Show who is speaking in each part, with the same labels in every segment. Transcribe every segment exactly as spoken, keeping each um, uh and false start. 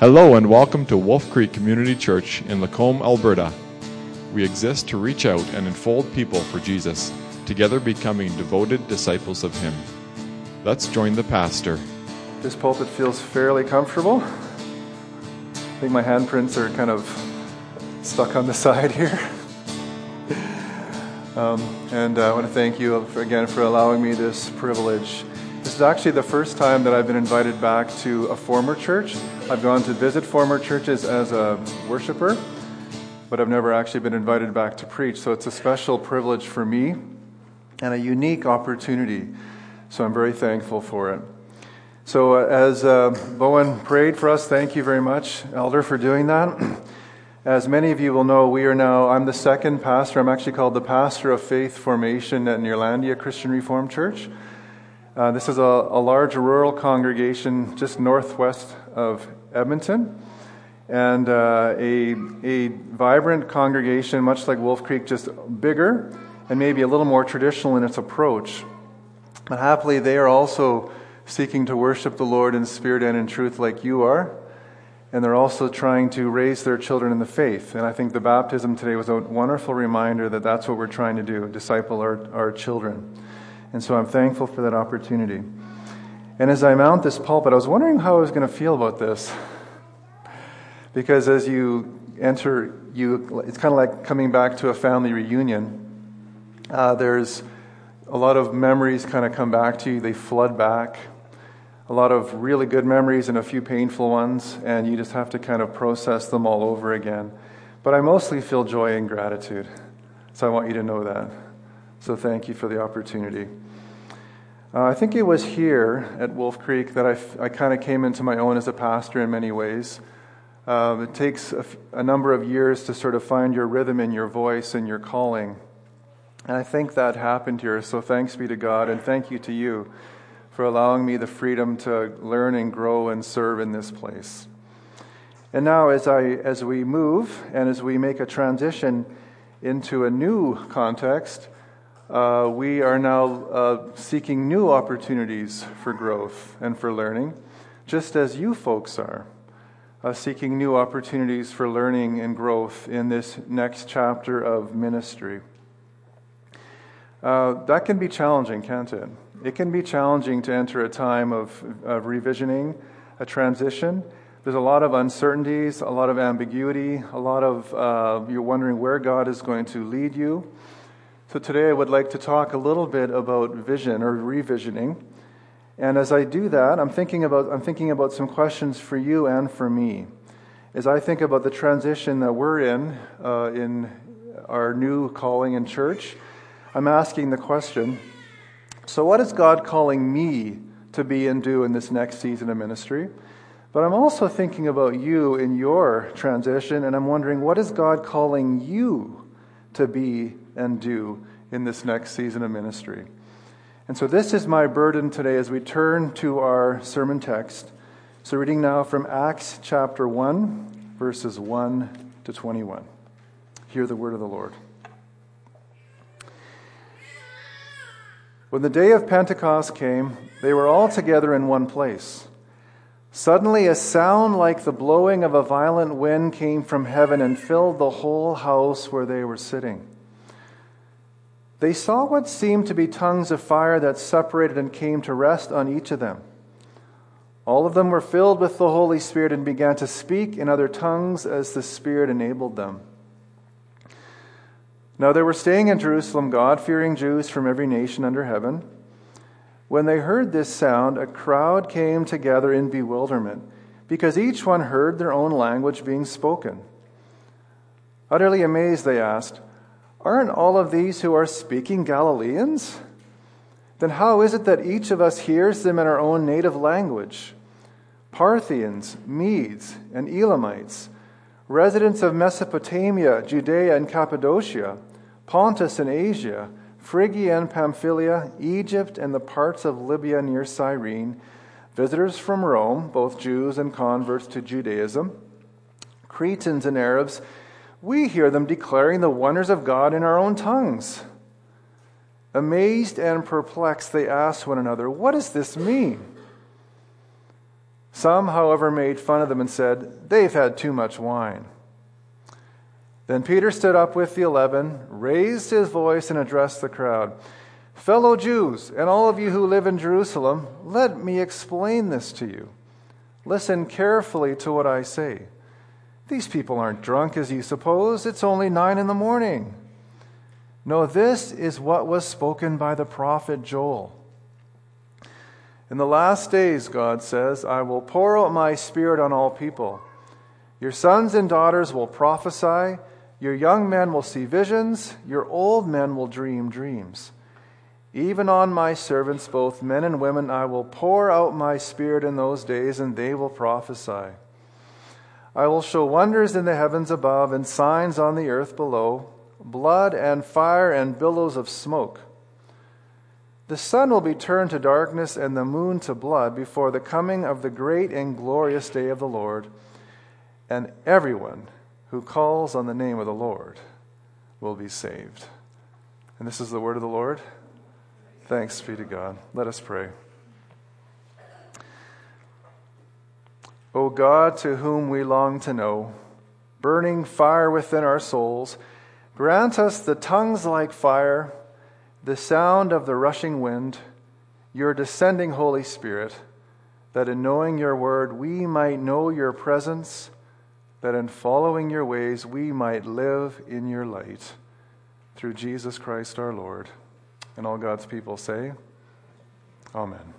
Speaker 1: Hello and welcome to Wolf Creek Community Church in Lacombe, Alberta. We exist to reach out and enfold people for Jesus, together becoming devoted disciples of Him. Let's join the pastor.
Speaker 2: This pulpit feels fairly comfortable. I think my handprints are kind of stuck on the side here. um, and uh, I want to thank you for, again for allowing me this privilege. This is actually the first time that I've been invited back to a former church. I've gone to visit former churches as a worshiper, but I've never actually been invited back to preach. So it's a special privilege for me and a unique opportunity. So I'm very thankful for it. So uh, as uh, Bowen prayed for us, thank you very much, Elder, for doing that. As many of you will know, we are now, I'm the second pastor. I'm actually called the pastor of faith formation at Nearlandia Christian Reformed Church. Uh, this is a, a large rural congregation just northwest of Edmonton, and uh, a, a vibrant congregation, much like Wolf Creek, just bigger and maybe a little more traditional in its approach. But happily, they are also seeking to worship the Lord in spirit and in truth like you are, and they're also trying to raise their children in the faith. And I think the baptism today was a wonderful reminder that that's what we're trying to do, disciple our, our children. And so I'm thankful for that opportunity. And as I mount this pulpit, I was wondering how I was going to feel about this. Because as you enter, you it's kind of like coming back to a family reunion. Uh, there's a lot of memories kind of come back to you. They flood back. A lot of really good memories and a few painful ones. And you just have to kind of process them all over again. But I mostly feel joy and gratitude. So I want you to know that. So thank you for the opportunity. Uh, I think it was here at Wolf Creek that I, f- I kind of came into my own as a pastor in many ways. Uh, it takes a, f- a number of years to sort of find your rhythm in your voice and your calling. And I think that happened here, so thanks be to God, and thank you to you for allowing me the freedom to learn and grow and serve in this place. And now as I as we move and as we make a transition into a new context, Uh, we are now uh, seeking new opportunities for growth and for learning, just as you folks are uh, seeking new opportunities for learning and growth in this next chapter of ministry. Uh, that can be challenging, can't it? It can be challenging to enter a time of, of revisioning, a transition. There's a lot of uncertainties, a lot of ambiguity, a lot of uh, you're wondering where God is going to lead you. So today I would like to talk a little bit about vision or revisioning. And as I do that, I'm thinking about I'm thinking about some questions for you and for me. As I think about the transition that we're in, uh, in our new calling in church, I'm asking the question, so what is God calling me to be and do in this next season of ministry? But I'm also thinking about you in your transition, and I'm wondering, what is God calling you to be and do in this next season of ministry? And so this is my burden today as we turn to our sermon text. So reading now from Acts chapter one, verses one to twenty-one. Hear the word of the Lord. When the day of Pentecost came, they were all together in one place. Suddenly a sound like the blowing of a violent wind came from heaven and filled the whole house where they were sitting. They saw what seemed to be tongues of fire that separated and came to rest on each of them. All of them were filled with the Holy Spirit and began to speak in other tongues as the Spirit enabled them. Now they were staying in Jerusalem, God-fearing Jews from every nation under heaven. When they heard this sound, a crowd came together in bewilderment, because each one heard their own language being spoken. Utterly amazed, they asked, "Aren't all of these who are speaking Galileans? Then how is it that each of us hears them in our own native language? Parthians, Medes, and Elamites, residents of Mesopotamia, Judea and Cappadocia, Pontus and Asia, Phrygia and Pamphylia, Egypt and the parts of Libya near Cyrene, visitors from Rome, both Jews and converts to Judaism, Cretans and Arabs, we hear them declaring the wonders of God in our own tongues." Amazed and perplexed, they asked one another, "What does this mean?" Some, however, made fun of them and said, "They've had too much wine." Then Peter stood up with the eleven, raised his voice, and addressed the crowd. "Fellow Jews, and all of you who live in Jerusalem, let me explain this to you. Listen carefully to what I say. These people aren't drunk as you suppose. It's only nine in the morning. No, this is what was spoken by the prophet Joel. In the last days, God says, I will pour out my Spirit on all people. Your sons and daughters will prophesy. Your young men will see visions. Your old men will dream dreams. Even on my servants, both men and women, I will pour out my Spirit in those days, and they will prophesy. I will show wonders in the heavens above and signs on the earth below, blood and fire and billows of smoke. The sun will be turned to darkness and the moon to blood before the coming of the great and glorious day of the Lord, and everyone who calls on the name of the Lord will be saved." And this is the word of the Lord. Thanks be to God. Let us pray. O God, to whom we long to know, burning fire within our souls, grant us the tongues like fire, the sound of the rushing wind, your descending Holy Spirit, that in knowing your word we might know your presence, that in following your ways we might live in your light. Through Jesus Christ our Lord. And all God's people say, Amen.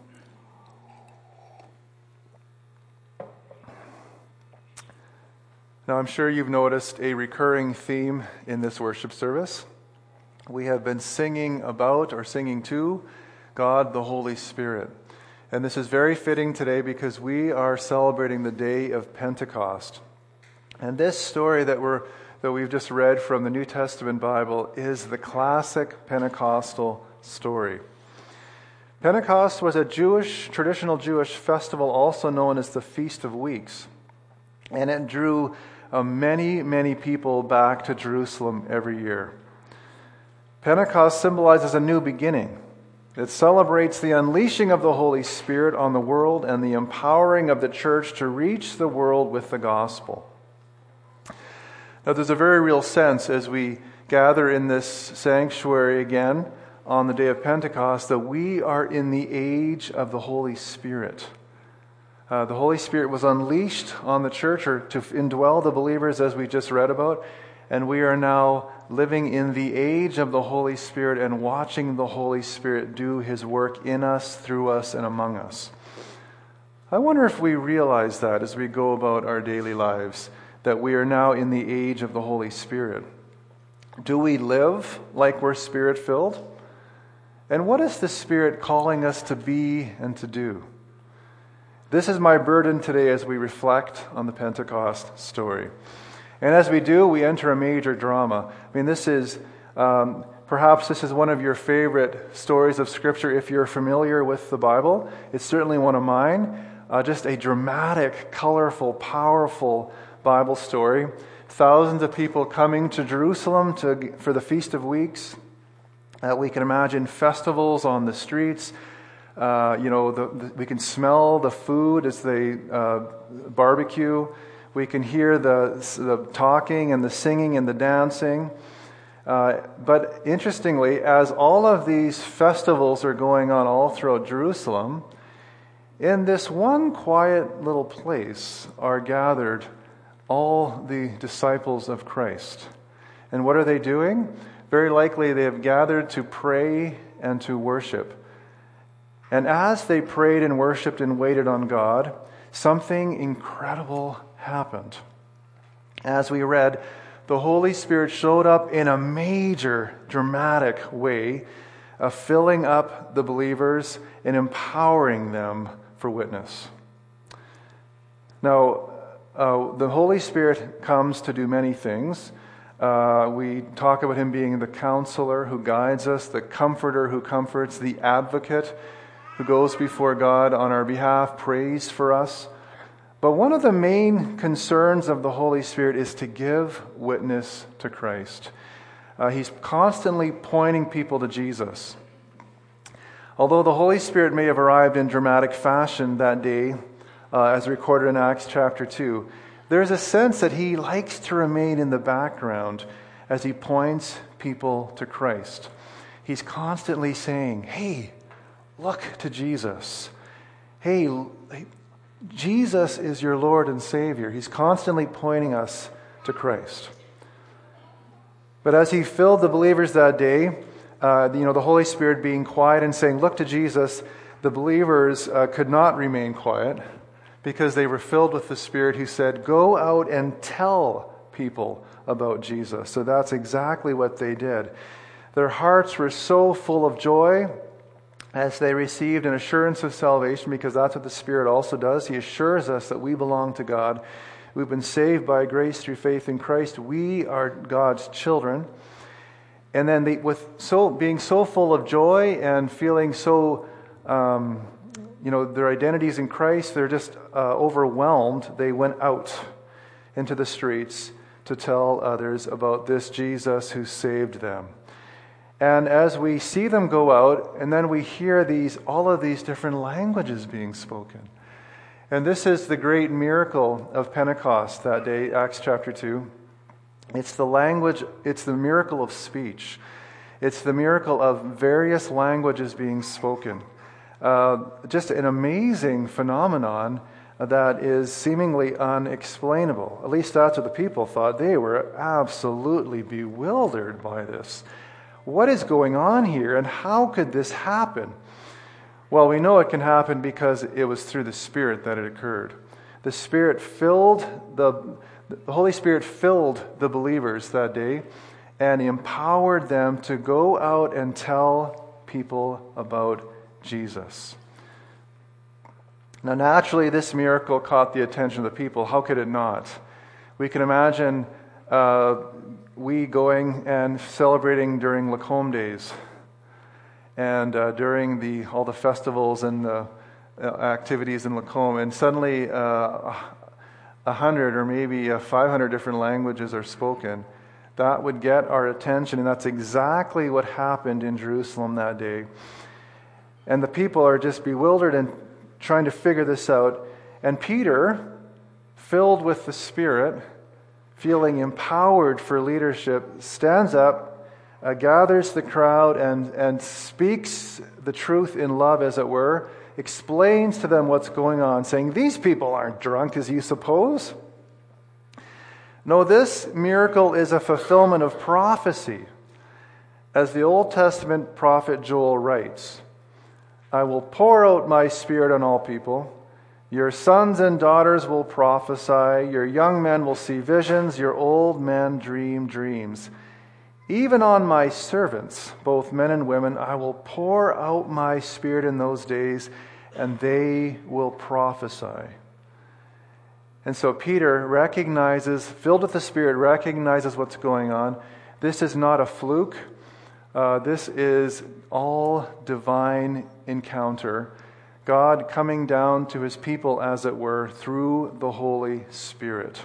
Speaker 2: Now, I'm sure you've noticed a recurring theme in this worship service. We have been singing about or singing to God the Holy Spirit. And this is very fitting today because we are celebrating the day of Pentecost. And this story that we're that we've just read from the New Testament Bible is the classic Pentecostal story. Pentecost was a Jewish, traditional Jewish festival also known as the Feast of Weeks. And it drew uh, many, many people back to Jerusalem every year. Pentecost symbolizes a new beginning. It celebrates the unleashing of the Holy Spirit on the world and the empowering of the church to reach the world with the gospel. Now, there's a very real sense as we gather in this sanctuary again on the day of Pentecost that we are in the age of the Holy Spirit. Uh, the Holy Spirit was unleashed on the church or to indwell the believers as we just read about, and we are now living in the age of the Holy Spirit and watching the Holy Spirit do His work in us, through us, and among us. I wonder if we realize that as we go about our daily lives, that we are now in the age of the Holy Spirit. Do we live like we're Spirit-filled? And what is the Spirit calling us to be and to do? This is my burden today as we reflect on the Pentecost story. And as we do, we enter a major drama. I mean, this is, um, perhaps this is one of your favorite stories of Scripture if you're familiar with the Bible. It's certainly one of mine. Uh, just a dramatic, colorful, powerful Bible story. Thousands of people coming to Jerusalem to for the Feast of Weeks. Uh, we can imagine festivals on the streets. Uh, you know, the, the, we can smell the food as they uh, barbecue. We can hear the, the talking and the singing and the dancing. Uh, but interestingly, as all of these festivals are going on all throughout Jerusalem, in this one quiet little place are gathered all the disciples of Christ. And what are they doing? Very likely they have gathered to pray and to worship. And as they prayed and worshiped and waited on God, something incredible happened. As we read, the Holy Spirit showed up in a major, dramatic way, of filling up the believers and empowering them for witness. Now, uh, the Holy Spirit comes to do many things. Uh, we talk about Him being the counselor who guides us, the comforter who comforts, the advocate who goes before God on our behalf, prays for us. But one of the main concerns of the Holy Spirit is to give witness to Christ. Uh, he's constantly pointing people to Jesus. Although the Holy Spirit may have arrived in dramatic fashion that day uh, as recorded in Acts chapter two. There's a sense that he likes to remain in the background as he points people to Christ. He's constantly saying, hey, look to Jesus. Hey, Jesus is your Lord and Savior. He's constantly pointing us to Christ. But as he filled the believers that day, uh, you know, the Holy Spirit being quiet and saying, look to Jesus, the believers uh, could not remain quiet because they were filled with the Spirit who said, go out and tell people about Jesus. So that's exactly what they did. Their hearts were so full of joy as they received an assurance of salvation, because that's what the Spirit also does. He assures us that we belong to God. We've been saved by grace through faith in Christ. We are God's children. And then they, with so being so full of joy and feeling so, um, you know, their identities in Christ, they're just uh, overwhelmed. They went out into the streets to tell others about this Jesus who saved them. And as we see them go out, and then we hear these, all of these different languages being spoken. And this is the great miracle of Pentecost that day, Acts chapter two. It's the language, it's the miracle of speech. It's the miracle of various languages being spoken. Uh, just an amazing phenomenon that is seemingly unexplainable. At least that's what the people thought. They were absolutely bewildered by this. What is going on here, and how could this happen? Well, we know it can happen because it was through the Spirit that it occurred. The Spirit filled, the, the Holy Spirit filled the believers that day and empowered them to go out and tell people about Jesus. Now, naturally, this miracle caught the attention of the people. How could it not? We can imagine uh, we going and celebrating during Lacombe days, and uh, during the all the festivals and the uh, activities in Lacombe, and suddenly uh, a hundred or maybe uh, five hundred different languages are spoken. That would get our attention, and that's exactly what happened in Jerusalem that day. And the people are just bewildered and trying to figure this out. And Peter, filled with the Spirit, feeling empowered for leadership, stands up, uh, gathers the crowd, and, and speaks the truth in love, as it were, explains to them what's going on, saying, these people aren't drunk as you suppose. No, this miracle is a fulfillment of prophecy. As the Old Testament prophet Joel writes, I will pour out my Spirit on all people. Your sons and daughters will prophesy. Your young men will see visions. Your old men dream dreams. Even on my servants, both men and women, I will pour out my Spirit in those days, and they will prophesy. And so Peter recognizes, filled with the Spirit, recognizes what's going on. This is not a fluke. Uh, this is all divine encounter. God coming down to his people, as it were, through the Holy Spirit.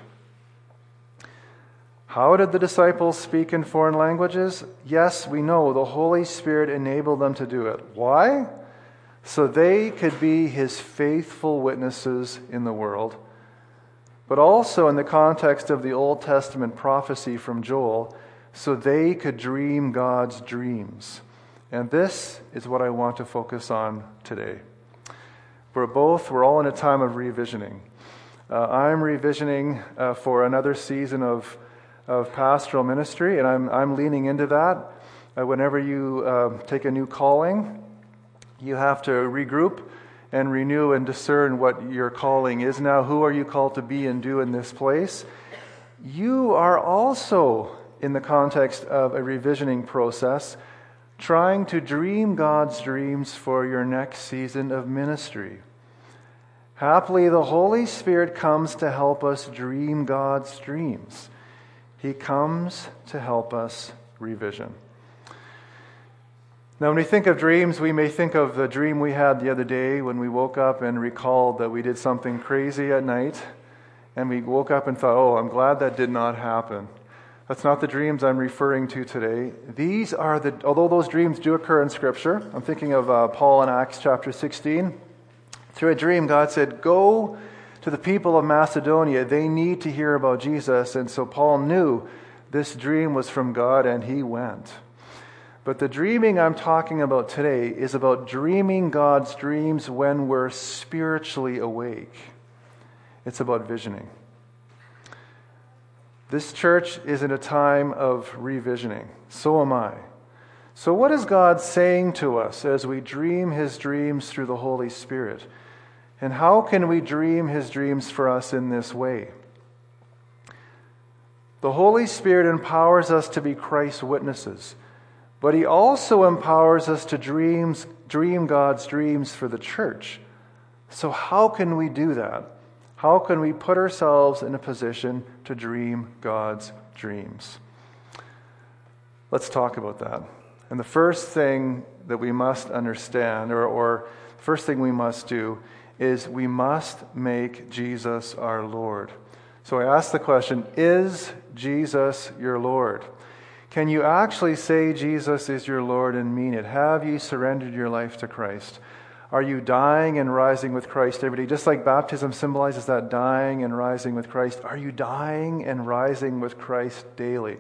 Speaker 2: How did the disciples speak in foreign languages? Yes, we know the Holy Spirit enabled them to do it. Why? So they could be his faithful witnesses in the world. But also in the context of the Old Testament prophecy from Joel, so they could dream God's dreams. And this is what I want to focus on today. We're both, we're all in a time of revisioning. Uh, I'm revisioning uh, for another season of, of pastoral ministry, and I'm, I'm leaning into that. Uh, whenever you uh, take a new calling, you have to regroup and renew and discern what your calling is now. Who are you called to be and do in this place? You are also, in the context of a revisioning process, trying to dream God's dreams for your next season of ministry. Happily, the Holy Spirit comes to help us dream God's dreams. He comes to help us revision. Now, when we think of dreams, we may think of the dream we had the other day when we woke up and recalled that we did something crazy at night, and we woke up and thought, oh, I'm glad that did not happen. That's not the dreams I'm referring to today. These are the, although those dreams do occur in Scripture, I'm thinking of uh, Paul in Acts chapter sixteen. Through a dream, God said, go to the people of Macedonia, they need to hear about Jesus. And so Paul knew this dream was from God, and he went. But the dreaming I'm talking about today is about dreaming God's dreams when we're spiritually awake. It's about visioning. This church is in a time of revisioning. So am I. So what is God saying to us as we dream his dreams through the Holy Spirit? And how can we dream his dreams for us in this way? The Holy Spirit empowers us to be Christ's witnesses, but he also empowers us to dreams, dream God's dreams for the church. So how can we do that? How can we put ourselves in a position to dream God's dreams? Let's talk about that. And the first thing that we must understand, or, or first thing we must do, is we must make Jesus our Lord. So I ask the question, is Jesus your Lord? Can you actually say Jesus is your Lord and mean it? Have you surrendered your life to Christ? Are you dying and rising with Christ every day? Just like baptism symbolizes that dying and rising with Christ, are you dying and rising with Christ daily?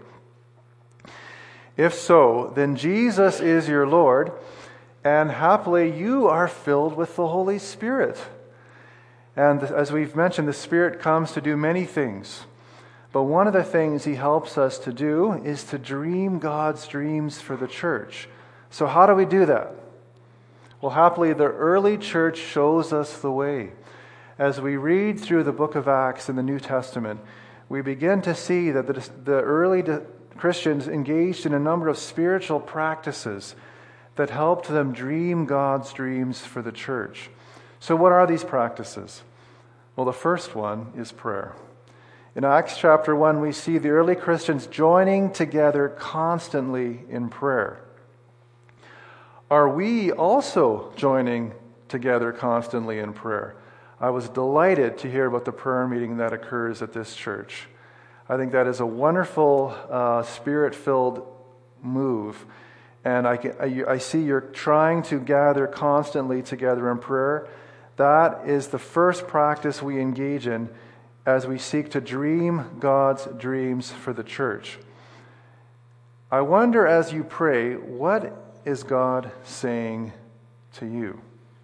Speaker 2: If so, then Jesus is your Lord, and happily you are filled with the Holy Spirit. And as we've mentioned, the Spirit comes to do many things. But one of the things he helps us to do is to dream God's dreams for the church. So how do we do that? Well, happily, the early church shows us the way. As we read through the book of Acts in the New Testament, we begin to see that the, the early Christians engaged in a number of spiritual practices that helped them dream God's dreams for the church. So what are these practices? Well, the first one is prayer. In Acts chapter one, we see the early Christians joining together constantly in prayer. Are we also joining together constantly in prayer? I was delighted to hear about the prayer meeting that occurs at this church. I think that is a wonderful, uh, spirit-filled move. And I, can, I, I see you're trying to gather constantly together in prayer. That is the first practice we engage in as we seek to dream God's dreams for the church. I wonder, as you pray, what is God saying to you?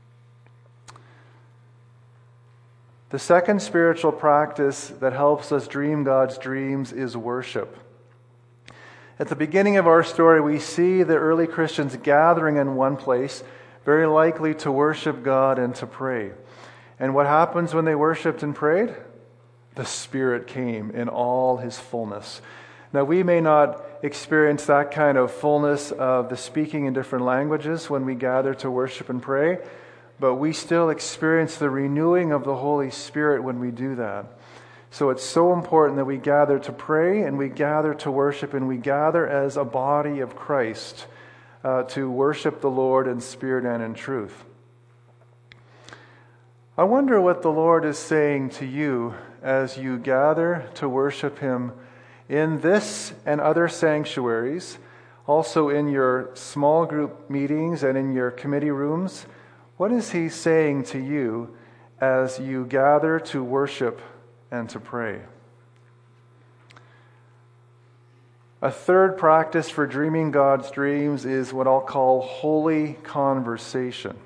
Speaker 2: The second spiritual practice that helps us dream God's dreams is worship. At the beginning of our story, we see the early Christians gathering in one place, very likely to worship God and to pray. And what happens when they worshiped and prayed? The Spirit came in all his fullness. Now, we may not experience that kind of fullness of the speaking in different languages when we gather to worship and pray, but we still experience the renewing of the Holy Spirit when we do that. So it's so important that we gather to pray and we gather to worship and we gather as a body of Christ uh, to worship the Lord in spirit and in truth. I wonder what the Lord is saying to you as you gather to worship him in this and other sanctuaries, also in your small group meetings and in your committee rooms. What is he saying to you as you gather to worship and to pray? A third practice for dreaming God's dreams is what I'll call holy conversation.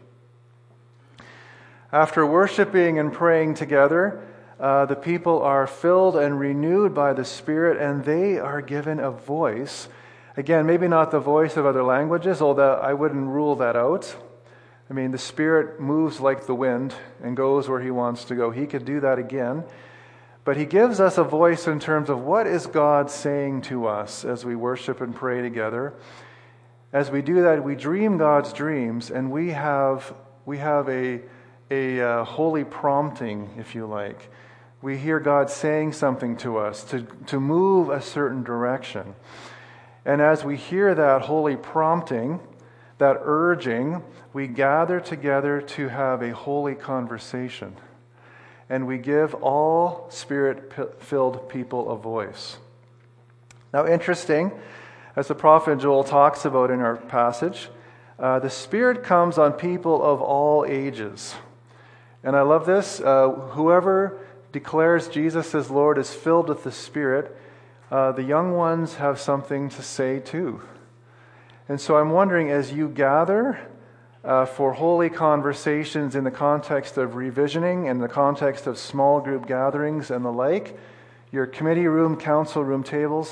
Speaker 2: After worshiping and praying together, uh, the people are filled and renewed by the Spirit, and they are given a voice. Again, maybe not the voice of other languages, although I wouldn't rule that out. I mean, the Spirit moves like the wind and goes where he wants to go. He could do that again. But he gives us a voice in terms of what is God saying to us as we worship and pray together. As we do that, we dream God's dreams, and we have we have a, a uh, holy prompting, if you like. We hear God saying something to us to, to move a certain direction. And as we hear that holy prompting, that urging, we gather together to have a holy conversation. And we give all Spirit-filled people a voice. Now, interesting, as the prophet Joel talks about in our passage, uh, the Spirit comes on people of all ages. And I love this. Uh, whoever declares Jesus as Lord is filled with the Spirit, uh, the young ones have something to say too. And so I'm wondering, as you gather uh, for holy conversations in the context of revisioning, in the context of small group gatherings and the like, your committee room, council room tables,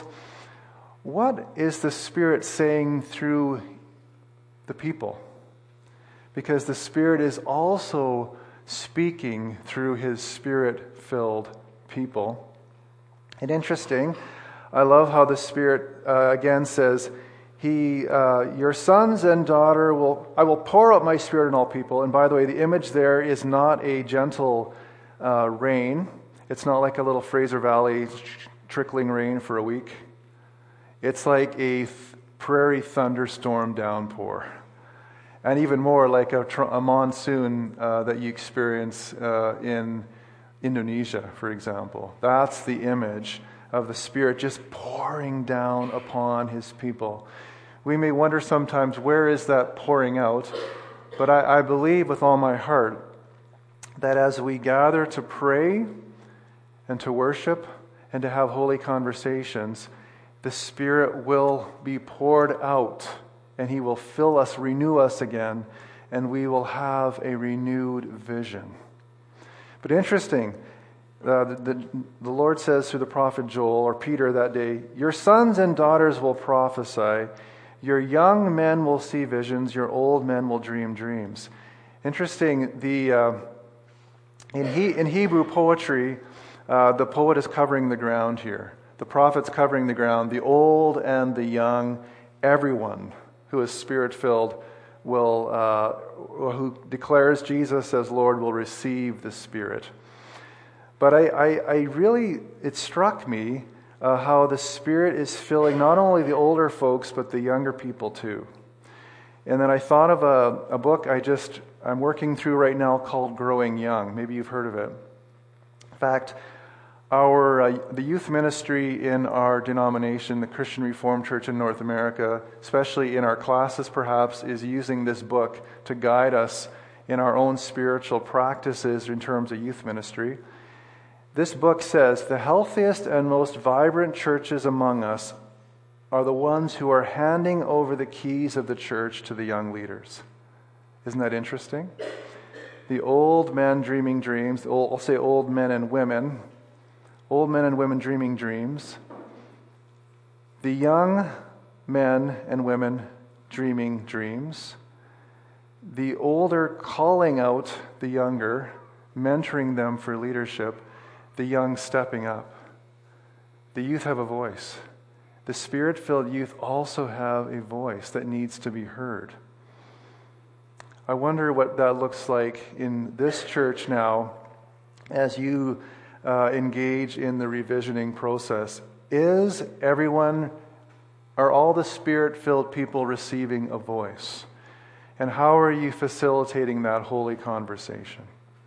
Speaker 2: what is the Spirit saying through the people? Because the Spirit is also speaking through His Spirit-filled people. And interesting, I love how the Spirit uh, again says, He, uh, your sons and daughter will, I will pour out my Spirit on all people. And by the way, the image there is not a gentle uh, rain. It's not like a little Fraser Valley trickling rain for a week. It's like a th- prairie thunderstorm downpour. And even more like a, tr- a monsoon uh, that you experience uh, in Indonesia, for example. That's the image of the Spirit just pouring down upon His people. We may wonder sometimes, where is that pouring out? But I, I believe with all my heart that as we gather to pray and to worship and to have holy conversations, the Spirit will be poured out, and He will fill us, renew us again, and we will have a renewed vision. But interesting, uh, the, the, the Lord says through the prophet Joel, or Peter that day, your sons and daughters will prophesy, your young men will see visions, your old men will dream dreams. Interesting, the uh, in, he, in Hebrew poetry, uh, the poet is covering the ground here. The prophet's covering the ground. The old and the young, everyone who is Spirit-filled will, uh, who declares Jesus as Lord, will receive the Spirit. But I, I, I really, it struck me uh, how the Spirit is filling not only the older folks, but the younger people too. And then I thought of a, a book I just, I'm working through right now called Growing Young. Maybe you've heard of it. In fact, Our uh, the youth ministry in our denomination, the Christian Reformed Church in North America, especially in our classes perhaps, is using this book to guide us in our own spiritual practices in terms of youth ministry. This book says, the healthiest and most vibrant churches among us are the ones who are handing over the keys of the church to the young leaders. Isn't that interesting? The old men dreaming dreams, old, I'll say old men and women, Old men and women dreaming dreams. The young men and women dreaming dreams. The older calling out the younger, mentoring them for leadership. The young stepping up. The youth have a voice. The Spirit-filled youth also have a voice that needs to be heard. I wonder what that looks like in this church now as you Uh, engage in the revisioning process. Is everyone, are all the Spirit-filled people receiving a voice? And how are you facilitating that holy conversation?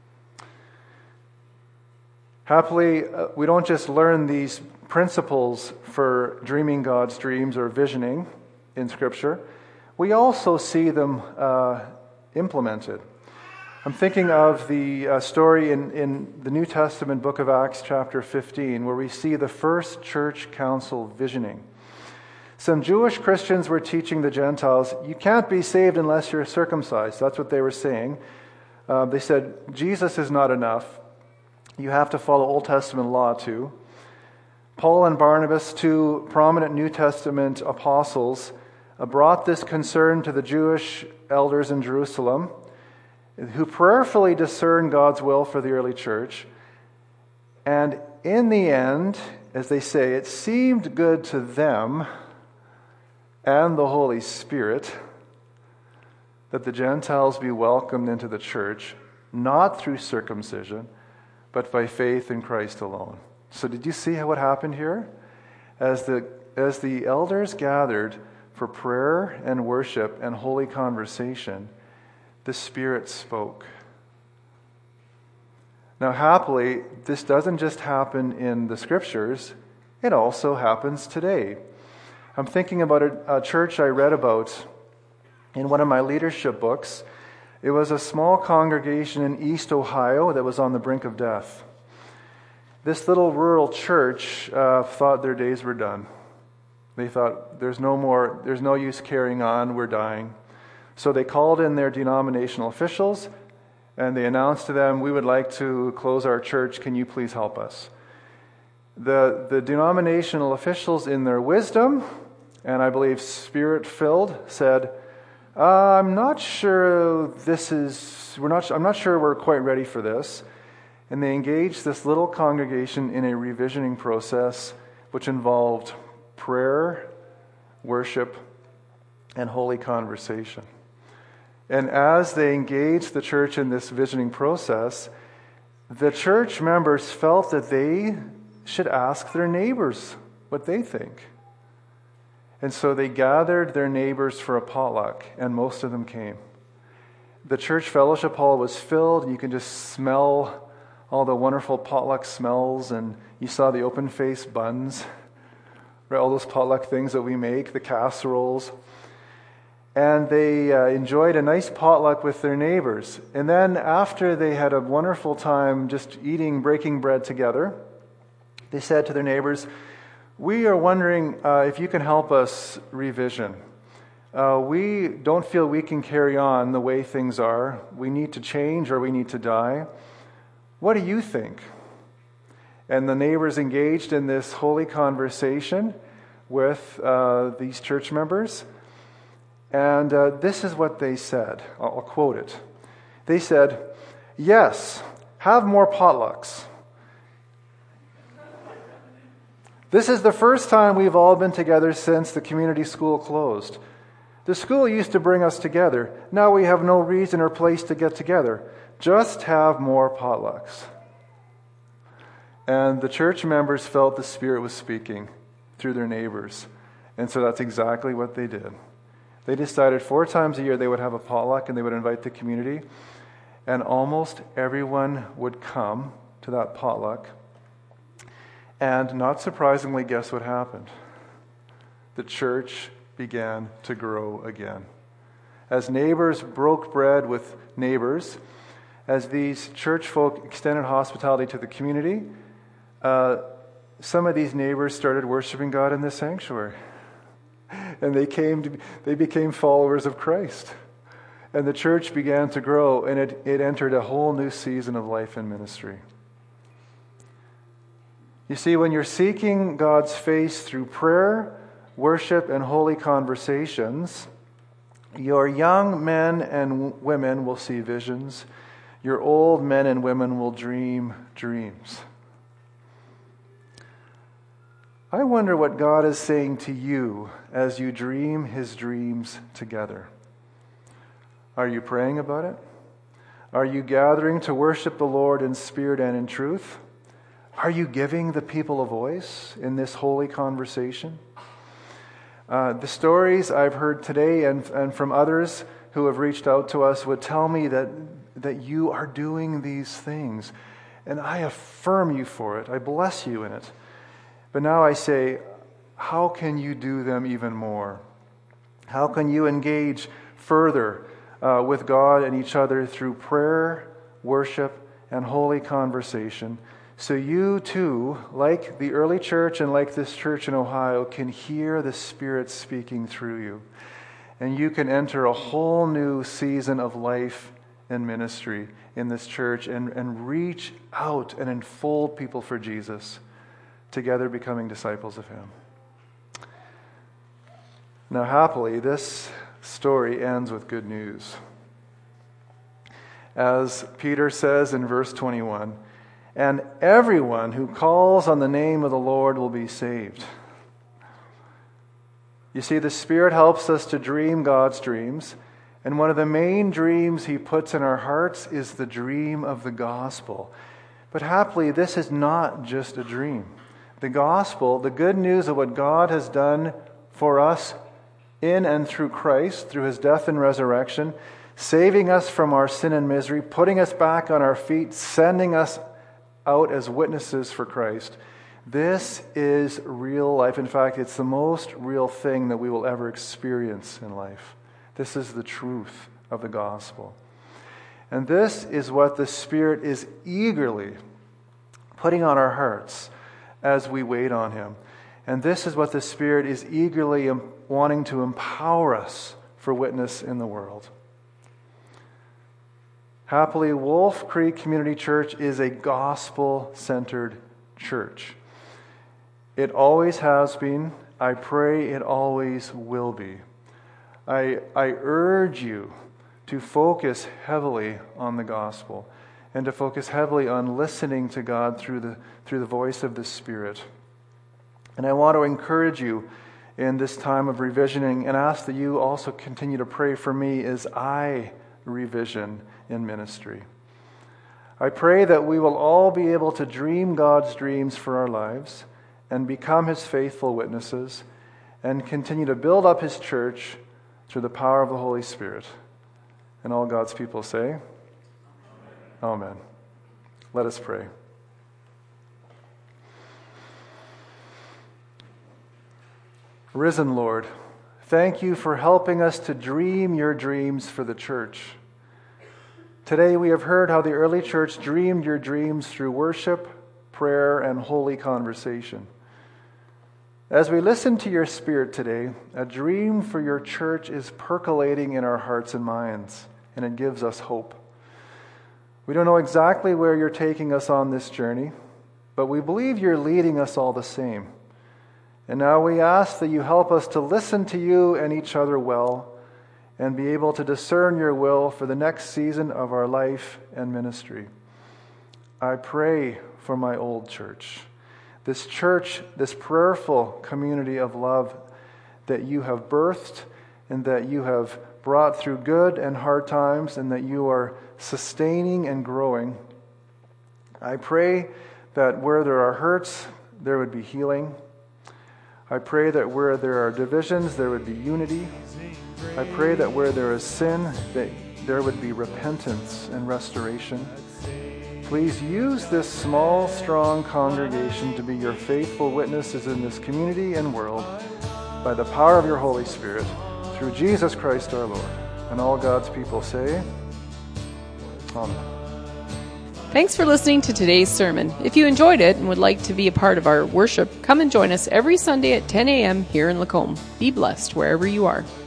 Speaker 2: Happily, uh, we don't just learn these principles for dreaming God's dreams or visioning in Scripture. We also see them uh, implemented. I'm thinking of the uh, story in, in the New Testament book of Acts chapter fifteen, where we see the first church council visioning. Some Jewish Christians were teaching the Gentiles, you can't be saved unless you're circumcised. That's what they were saying. Uh, they said, Jesus is not enough. You have to follow Old Testament law too. Paul and Barnabas, two prominent New Testament apostles, uh, brought this concern to the Jewish elders in Jerusalem, who prayerfully discerned God's will for the early church. And in the end, as they say, it seemed good to them and the Holy Spirit that the Gentiles be welcomed into the church, not through circumcision, but by faith in Christ alone. So did you see what happened here? As the, as the elders gathered for prayer and worship and holy conversation, the Spirit spoke. Now, happily, this doesn't just happen in the Scriptures, it also happens today. I'm thinking about a, a church I read about in one of my leadership books. It was a small congregation in East Ohio that was on the brink of death. This little rural church uh, thought their days were done. They thought, there's no more, there's no use carrying on, we're dying. So they called in their denominational officials, and they announced to them, we would like to close our church, can you please help us? The, the denominational officials, in their wisdom, and I believe spirit-filled, said, uh, I'm not sure this is, we're not, I'm not sure we're quite ready for this. And they engaged this little congregation in a revisioning process which involved prayer, worship, and holy conversation. And as they engaged the church in this visioning process, the church members felt that they should ask their neighbors what they think. And so they gathered their neighbors for a potluck, and most of them came. The church fellowship hall was filled, and you can just smell all the wonderful potluck smells, and you saw the open-faced buns, right? All those potluck things that we make, the casseroles. And they uh, enjoyed a nice potluck with their neighbors. And then after they had a wonderful time just eating, breaking bread together, they said to their neighbors, we are wondering uh, if you can help us revision. Uh, we don't feel we can carry on the way things are. We need to change or we need to die. What do you think? And the neighbors engaged in this holy conversation with uh, these church members. And uh, this is what they said. I'll, I'll quote it. They said, yes, have more potlucks. This is the first time we've all been together since the community school closed. The school used to bring us together. Now we have no reason or place to get together. Just have more potlucks. And the church members felt the Spirit was speaking through their neighbors. And so that's exactly what they did. They decided four times a year they would have a potluck and they would invite the community. And almost everyone would come to that potluck. And not surprisingly, guess what happened? The church began to grow again. As neighbors broke bread with neighbors, as these church folk extended hospitality to the community, uh, some of these neighbors started worshiping God in the sanctuary. And they came to, they became followers of Christ. And the church began to grow, and it, it entered a whole new season of life and ministry. You see, when you're seeking God's face through prayer, worship, and holy conversations, your young men and women will see visions. Your old men and women will dream dreams. I wonder what God is saying to you as you dream His dreams together. Are you praying about it? Are you gathering to worship the Lord in spirit and in truth? Are you giving the people a voice in this holy conversation? Uh, the stories I've heard today and, and from others who have reached out to us would tell me that, that you are doing these things. And I affirm you for it. I bless you in it. But now I say, how can you do them even more? How can you engage further uh, with God and each other through prayer, worship, and holy conversation, so you too, like the early church and like this church in Ohio, can hear the Spirit speaking through you. And you can enter a whole new season of life and ministry in this church and, and reach out and enfold people for Jesus, together becoming disciples of Him. Now, happily, this story ends with good news. As Peter says in verse twenty-one, and everyone who calls on the name of the Lord will be saved. You see, the Spirit helps us to dream God's dreams, and one of the main dreams He puts in our hearts is the dream of the gospel. But happily, this is not just a dream. The gospel, the good news of what God has done for us in and through Christ, through His death and resurrection, saving us from our sin and misery, putting us back on our feet, sending us out as witnesses for Christ. This is real life. In fact, it's the most real thing that we will ever experience in life. This is the truth of the gospel. And this is what the Spirit is eagerly putting on our hearts as we wait on Him. And this is what the Spirit is eagerly wanting to empower us for witness in the world. Happily, Wolf Creek Community Church is a gospel-centered church. It always has been. I pray it always will be. I, I urge you to focus heavily on the gospel and to focus heavily on listening to God through the, through the voice of the Spirit. And I want to encourage you in this time of revisioning and ask that you also continue to pray for me as I revision in ministry. I pray that we will all be able to dream God's dreams for our lives and become His faithful witnesses and continue to build up His church through the power of the Holy Spirit. And all God's people say, Amen. Let us pray. Risen Lord, thank you for helping us to dream your dreams for the church. Today we have heard how the early church dreamed your dreams through worship, prayer, and holy conversation. As we listen to your Spirit today, a dream for your church is percolating in our hearts and minds, and it gives us hope. We don't know exactly where you're taking us on this journey, but we believe you're leading us all the same. And now we ask that you help us to listen to you and each other well and be able to discern your will for the next season of our life and ministry. I pray for my old church, this church, this prayerful community of love that you have birthed and that you have brought through good and hard times and that you are sustaining and growing. I pray that where there are hurts, there would be healing. I pray that where there are divisions, there would be unity. I pray that where there is sin, that there would be repentance and restoration. Please use this small, strong congregation to be your faithful witnesses in this community and world by the power of your Holy Spirit, through Jesus Christ our Lord. And all God's people say, Amen.
Speaker 3: Thanks for listening to today's sermon. If you enjoyed it and would like to be a part of our worship, come and join us every Sunday at ten a.m. here in Lacombe. Be blessed wherever you are.